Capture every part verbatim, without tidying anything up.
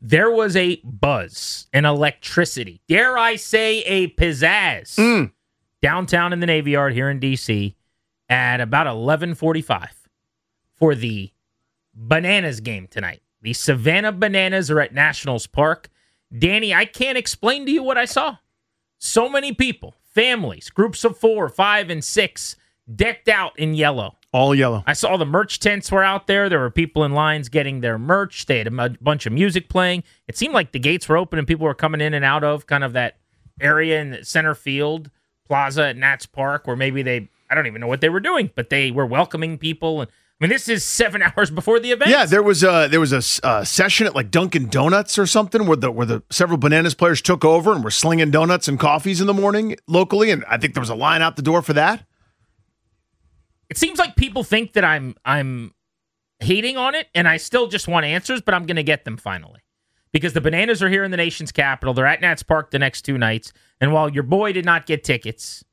there was a buzz, an electricity, dare I say a pizzazz, mm. downtown in the Navy Yard here in D C at about eleven forty-five for the Bananas game tonight. The Savannah Bananas are at Nationals Park. Danny, I can't explain to you what I saw. So many people, families, groups of four, five, and six, decked out in yellow. All yellow. I saw the merch tents were out there. There were people in lines getting their merch. They had a m- bunch of music playing. It seemed like the gates were open and people were coming in and out of kind of that area in the center field plaza at Nats Park where maybe they, I don't even know what they were doing, but they were welcoming people. And I mean, this is seven hours before the event. Yeah, there was a there was a uh, session at like Dunkin' Donuts or something where the where the several Bananas players took over and were slinging donuts and coffees in the morning locally, and I think there was a line out the door for that. It seems like people think that I'm I'm hating on it, and I still just want answers, but I'm going to get them finally. Because the Bananas are here in the nation's capital. They're at Nats Park the next two nights, and while your boy did not get tickets,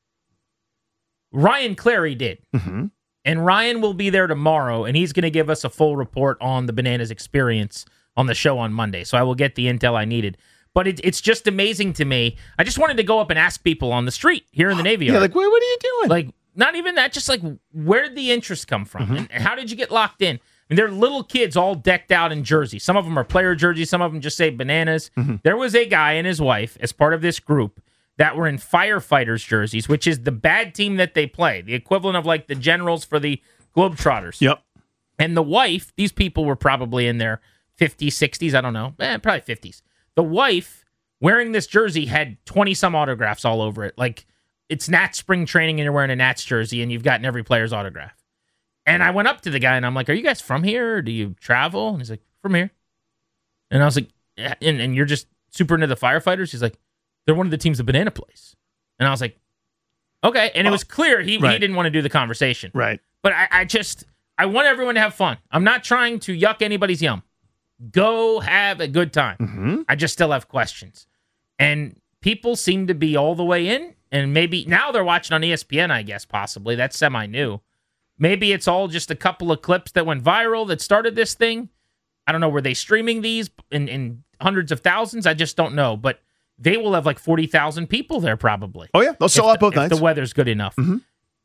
Ryan Clary did. Mm-hmm. And Ryan will be there tomorrow, and he's going to give us a full report on the Bananas experience on the show on Monday. So I will get the intel I needed. But it, it's just amazing to me. I just wanted to go up and ask people on the street here in the Navy Yard. Yeah, like, what, what are you doing? Like, not even that, just like, where did the interest come from? Mm-hmm. And, and how did you get locked in? I mean, they're little kids all decked out in jerseys. Some of them are player jerseys. Some of them just say Bananas. Mm-hmm. There was a guy and his wife, as part of this group, that were in firefighters jerseys, which is the bad team that they play, the equivalent of like the Generals for the Globetrotters. Yep. And the wife, these people were probably in their fifties, sixties, I don't know, eh, probably fifties. The wife, wearing this jersey, had twenty-some autographs all over it. Like, it's Nats spring training and you're wearing a Nats jersey and you've gotten every player's autograph. And I went up to the guy and I'm like, are you guys from here? Or do you travel? And he's like, from here. And I was like, yeah. and, and you're just super into the firefighters? He's like, they're one of the teams the Banana plays. And I was like, okay. And it was clear he, right. he didn't want to do the conversation. Right. But I, I just, I want everyone to have fun. I'm not trying to yuck anybody's yum. Go have a good time. Mm-hmm. I just still have questions. And people seem to be all the way in. And maybe now they're watching on E S P N, I guess, possibly. That's semi-new. Maybe it's all just a couple of clips that went viral that started this thing. I don't know. Were they streaming these in, in hundreds of thousands? I just don't know. But they will have like forty thousand people there probably. Oh, yeah. They'll sell out both if nights. the weather's good enough. Mm-hmm.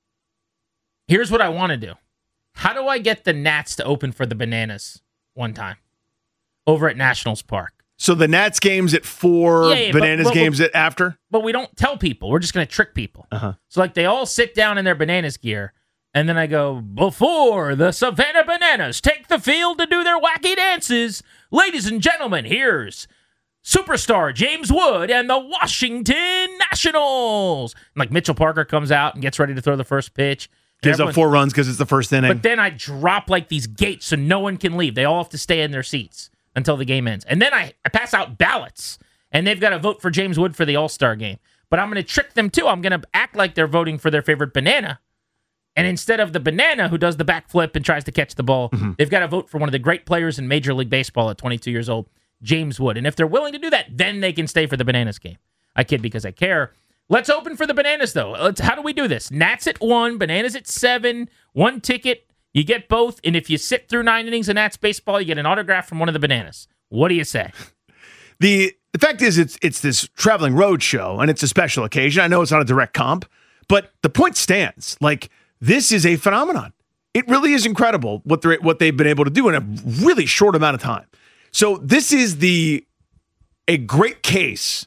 Here's what I want to do. How do I get the Nats to open for the Bananas one time over at Nationals Park? So the Nats game's at four, Yeah, yeah, but- Bananas but- game's at after? But we don't tell people. We're just going to trick people. Uh-huh. So like they all sit down in their Bananas gear, and then I go, before the Savannah Bananas take the field to do their wacky dances, ladies and gentlemen, here's superstar James Wood and the Washington Nationals. And like Mitchell Parker comes out and gets ready to throw the first pitch. Gives up four runs because it's the first inning. But then I drop like these gates so no one can leave. They all have to stay in their seats until the game ends. And then I, I pass out ballots, and they've got to vote for James Wood for the All-Star game. But I'm going to trick them, too. I'm going to act like they're voting for their favorite banana. And instead of the banana who does the backflip and tries to catch the ball, mm-hmm. they've got to vote for one of the great players in Major League Baseball at twenty-two years old, James Wood. And if they're willing to do that, then they can stay for the Bananas game. I kid because I care. Let's open for the Bananas, though. Let's, how do we do this? Nats at one, Bananas at seven, one ticket. You get both, and if you sit through nine innings of Nats baseball, you get an autograph from one of the Bananas. What do you say? The the fact is, it's it's this traveling road show, and it's a special occasion. I know it's not a direct comp, but the point stands. Like, this is a phenomenon. It really is incredible what they're what they've been able to do in a really short amount of time. So this is the a great case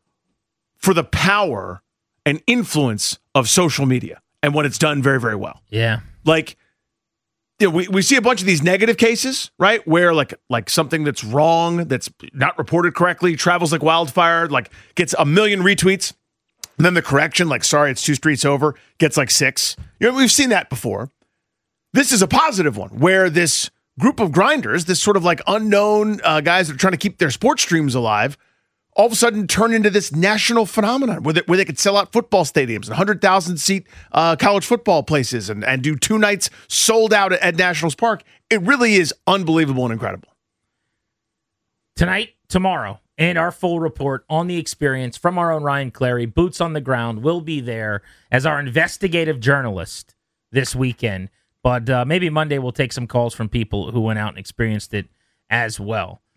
for the power and influence of social media and what it's done very, very well. Yeah. Like, you know, we, we see a bunch of these negative cases, right? Where like like something that's wrong, that's not reported correctly, travels like wildfire, like gets a million retweets. And then the correction, like, sorry, it's two streets over, gets like six. You know, we've seen that before. This is a positive one where this group of grinders, this sort of like unknown uh, guys that are trying to keep their sports streams alive, all of a sudden turn into this national phenomenon where they, where they could sell out football stadiums and one hundred thousand seat uh, college football places and, and do two nights sold out at, at Nationals Park. It really is unbelievable and incredible. Tonight, tomorrow, and our full report on the experience from our own Ryan Clary, boots on the ground, will be there as our investigative journalist this weekend. But uh, maybe Monday we'll take some calls from people who went out and experienced it as well.